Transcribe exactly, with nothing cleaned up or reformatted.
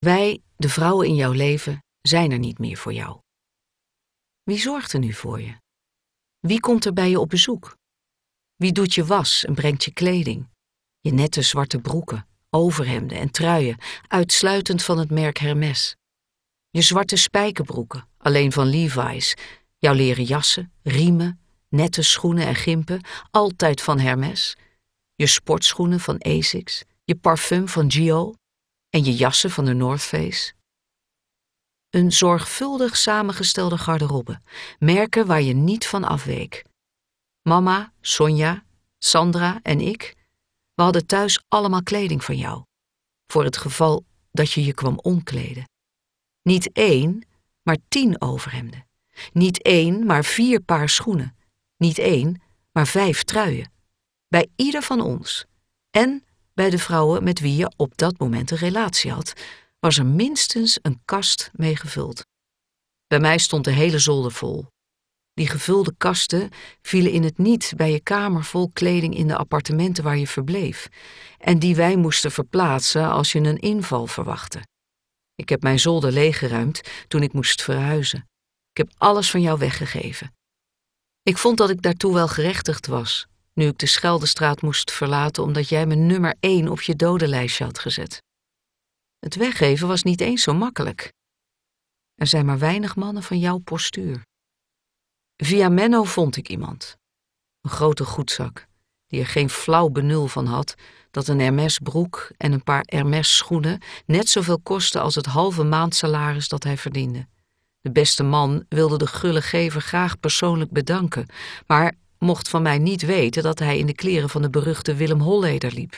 Wij, de vrouwen in jouw leven, zijn er niet meer voor jou. Wie zorgt er nu voor je? Wie komt er bij je op bezoek? Wie doet je was en brengt je kleding? Je nette zwarte broeken, overhemden en truien, uitsluitend van het merk Hermès. Je zwarte spijkerbroeken, alleen van Levi's. Jouw leren jassen, riemen, nette schoenen en gimpen, altijd van Hermès. Je sportschoenen van Asics, je parfum van Gio en je jassen van de North Face. Een zorgvuldig samengestelde garderobe, merken waar je niet van afweek. Mama, Sonja, Sandra en ik, we hadden thuis allemaal kleding van jou, voor het geval dat je je kwam omkleden. Niet één, maar tien overhemden. Niet één, maar vier paar schoenen. Niet één, maar vijf truien. Bij ieder van ons. En bij de vrouwen met wie je op dat moment een relatie had, was er minstens een kast mee gevuld. Bij mij stond de hele zolder vol. Die gevulde kasten vielen in het niet bij je kamer vol kleding in de appartementen waar je verbleef, en die wij moesten verplaatsen als je een inval verwachtte. Ik heb mijn zolder leeggeruimd toen ik moest verhuizen. Ik heb alles van jou weggegeven. Ik vond dat ik daartoe wel gerechtigd was, nu ik de Scheldestraat moest verlaten omdat jij me nummer één op je dodenlijstje had gezet. Het weggeven was niet eens zo makkelijk. Er zijn maar weinig mannen van jouw postuur. Via Menno vond ik iemand. Een grote goedzak, die er geen flauw benul van had dat een Hermès broek en een paar Hermès schoenen net zoveel kostten als het halve maandsalaris dat hij verdiende. De beste man wilde de gulle gever graag persoonlijk bedanken, maar mocht van mij niet weten dat hij in de kleren van de beruchte Willem Holleder liep.